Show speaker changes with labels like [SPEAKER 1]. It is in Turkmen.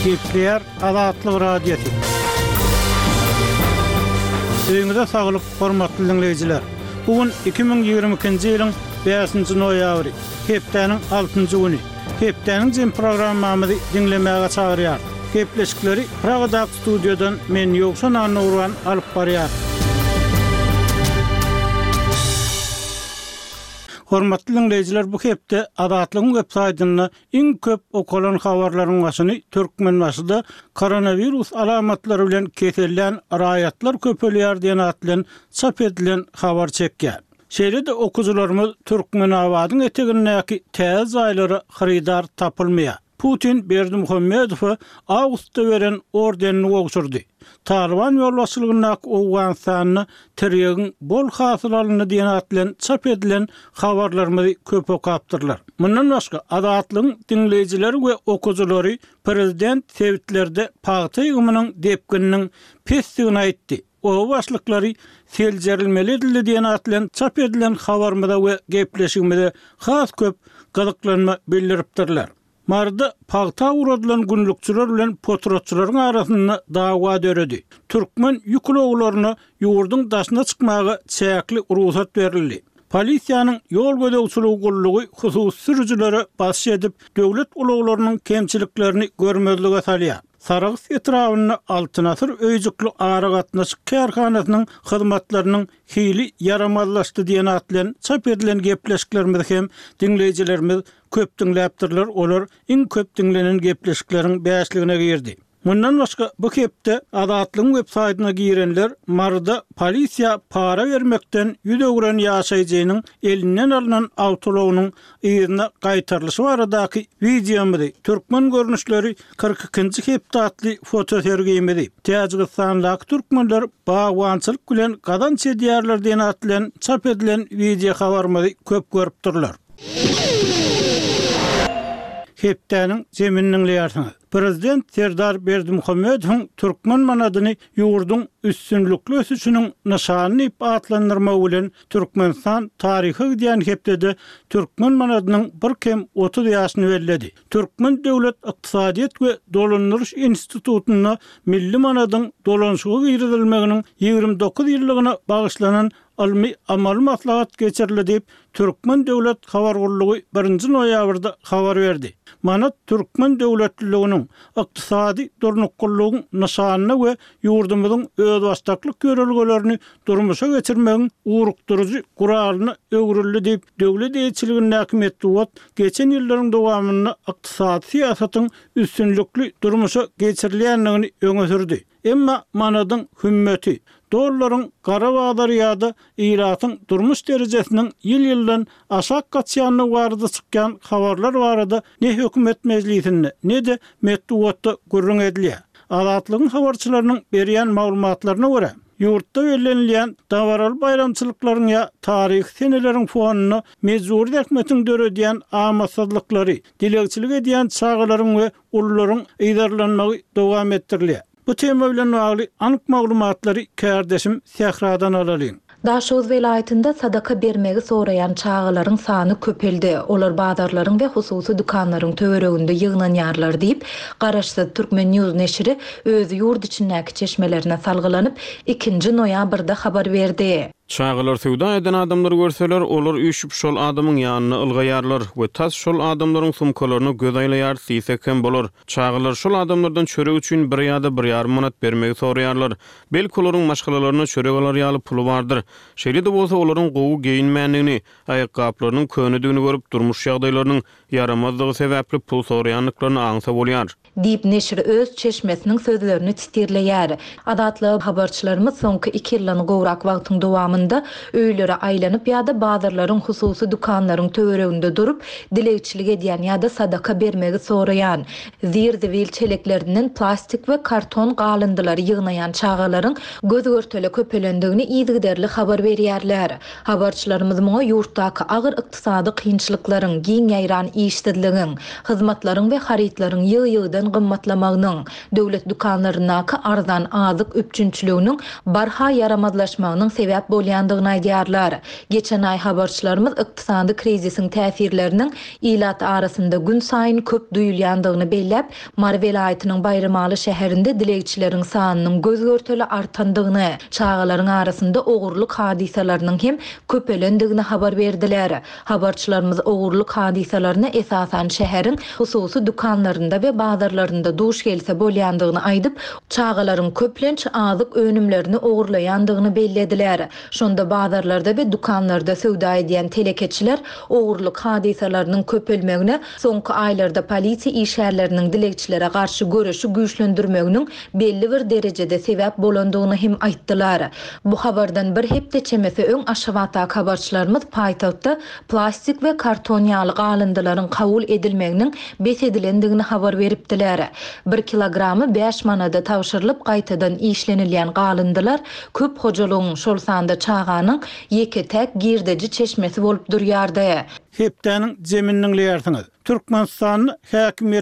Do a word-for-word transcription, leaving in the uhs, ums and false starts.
[SPEAKER 1] Kepler Azatlyk radiosu. Öňüňizde saglyk, hormatly dinleýijiler. Bugün iki bin ýygrimi ikinji ýylyň beşinji noýabry, hepdeniň altynjy güni. Hepdeniň jym programmamyzy dinlemäge çagyrýar. Kepleşikleri Pragadak studiodan men Ýogşan Anurwan alyp barýar. Hormatly dinleýijiler, bu hepde Azatlygyň websaýtyna iň köp okulan habarlaryň başyny türkmen başyda koronavirus alamatlary bilen kesellen raýatlar köpelýär diýen atlan çap edilen habar çekýär. Şeýle-de okuwçylarymyz türkmen awadyň etegindäki täze aýlary haridar tapylmaýar. Putin Berdimuhammedow awgustda beren ordenini ogşurdy. Taliban ýolbaşçylygyna Awganystanyny terýegiň bol hasylalyny diýen atlan çap edilen habarlarymyzy köp okapdyrlar. Mundan başga Azatlygyň dinleýijileri we okuwçylary prezident tweetlerde paýta ýygymynyň depkininiň pesdigini aýtdy. O başlyklary seljerilmeli edildi diýen atlan çap edilen habarmyda we gepleşigimde has köp gazyklanma bildiripdirler. Marda paýta urulan günlükçüler bilen potrotçylaryň arasynda dawa döredi. Türkmen ýükle oglaryna ýurduň daşyna çykmagy çäkli ruhsat berildi. Polisiýanyň ýol gödäwçiligi gullugy hususy sürüjilere baş edip döwlet ulaglarynyň kemçiliklerini görmezlige salýar. Sarıgыс etrawyny altyn asyr öýjükli ara gatnaşyk kärhanasynyň hyzmatlarynyň hili yaramazlaşdy diýen atlan çap edilen gepleşiklerimiz hem dinleýijilerimiz köp dinläpdirler, olar iň köp dinlenen gepleşikleriň beşligine girdi. Mundan başga bu hepde Azatlygyň websaýtyna girenler marda polisiýa para bermekden ýüdegüren ýaşaýjynyň elinden alynan awtologynyň ýerine gaýtarlyşy baradaky videomyzy türkmen görnüşleri kırk ikinji hepde atly foto sergiýmedi. Täjikistanlyk türkmenler bagwançylyk bilen gadan çedýärler diýen atlan çap edilen video habarmyzy köp görüpdirler. Hepdeniň jeminiň ýarsyny. Prezident Serdar Berdimuhammedow türkmen manadyny ýurduň üstünlükli ösüşiniň nyşanyny ip atlandyrma bilen Türkmenistan taryhy diýen hepde türkmen manadynyň bir kem otuz ýaşyny bellädi. Türkmen döwlet ykdysadyýat we dolandyryş institututyna milli manadyň dolanşygy girilmeginiň ýygrimi dokuz ýyllygyna bagyşlanan almy amal maslahat geçirildi diýip Türkmen döwlet habar gullugy birinji noýabrda habar berdi. Manat Türkmen döwletliginiň ykdysady durnuklugyň nyşanyny we ýurdumyzyň öz başdaklyk görelgelerini durmuşa geçirmegiň urukturujy guralyny öwrüldi diýip döwlet eýçiliginiň häkimetli geçen ýyllaryň dowamyny ykdysady siýasatyň üstünlükli durmuşa geçirilýändigini öňe sürdi. Emma manadyň hümmeti dollaryň gara bagdary ýa-da ýylatyň durmuş derejesiniň ýyl-ýyldan aşak gaçýanyny barada çykýan habarlar barada ne hökümet meclisinde ne de metduatda gürrüň edilýär. Azatlygyň habarçylarynyň berýän maglumatlaryna görä, ýurtda bellenilýän davaral bayramçylyklaryň ýa taryh seneleriň fonuna mezur häkmetiň döredýän amaçsızlyklary, dilegçilik edýän çağalaryň we ullaryň ýydarlanmagy dowam etdirilýär. Bu tema bilen bagly anyk maglumatlary kärdeşim Sehradan alalım.
[SPEAKER 2] Daşoz vilayetinde sadaka bermegi sorayan çağalaryň sany köpeldi. Olar bazarlaryň we hususy dukanlaryň töwereginde ýygnanýarlar diýip Garaşsyz Türkmen News neşri öz ýurt içindäki çeşmelerine salgylanyp ikinji noýabrda habar berdi.
[SPEAKER 3] Çağalar söwda eden adamlar görseler, olar üýşüp şol adamyň ýanyna ylgaýarlar we tas şol adamlaryň sumkalaryny göz aýlaýar, siýseken bolar. Çağalar şol adamlardan çörek üçin bir ýa-da bir ýarym manat bermegi soraýarlar. Belki olaryň maşgalalaryna çörek alar pulu bardyr. Şeýle-de bolsa olaryň gowy geyinmänligini, aýakkaplarynyň könüdigini görüp durmuş ýagdaýlarynyň yaramazlygy sebäpli pul soraýanlyklaryny aňsa bolýar.
[SPEAKER 2] Diýip neşir öz çeşmesiniň sözlerini titirleýär. Adatly habarçylarymyz soňky iki ýyldan gowrak wagtyň dowamynda öýlere aýlanyp ýa-da bazarlaryň hususy dukanlaryň töwereginde durup dilegçilik edýän ýa-da sadaka bermegi soraýan. Zir-zivil çeleklerinden plastik we karton galındylary ýygnaýan çağalaryň göz görtele köpelendigini ýygyderli habar berýärler. Habarçylarymyz muňa ýurtdaky agyr ykdysady kynçylyklaryň, giň ýaýran işsizligiň, hyzmatlaryň we haritlaryň ýygy-ýygydan gymmatlamagynyň, döwlet dukanlarynaky arzan azyk öpçünçiliginiň barha yaramazlaşmagynyň sebäp bolýandygyny aýdýarlar. Geçen ay habarçylarymız ykdysady krizisin täsirleriniň ilat arasynda gün saýyn köp duýulýandygyny belläp, Mar welaýatynyň Bayramaly şäherinde dilegçileriň sanynyň gözgörteli artandygyny, çağalaryň arasynda ogurluk hadisalarynyň hem köpelendigini habar berdiler. Habarçylarymız ogurluk hadisalaryny esasan şäheriň hususy dukanlarynda we bazarlarynda duş gelse bolýandygyny aýdyp, çağalaryň köplenç azyk önümlerini ogurlaýandygyny bellediler. Şonda bazarlarda we dukanlarda söwda edýän telekeçiler ogurluk hadisalarynyň köpelmegine soňky aýlarda polisiýa işgärleriniň dilegçilere garşy görüşi güýçlendirmeginiň belli bir derejede sebäp bolandygyny hem aýtdylar. Bu habardan bir hepde çemesi öň aşawata habarçylarymys paýtagtda plastik we karton ýaly galyndylaryň kabul edilmeginiň besedilendigini habar beripdiler. bir kilogramy beş manada tawşyrylyp gaýtadan işlenilýän galyndylar köp hojalygyň şol sanda çağanyň ýeke-täk girdeji çeşmesi bolup durýardy.
[SPEAKER 1] Hepdäniň zemininiň ýersiňiz. Türkmenistanyň häkimiýet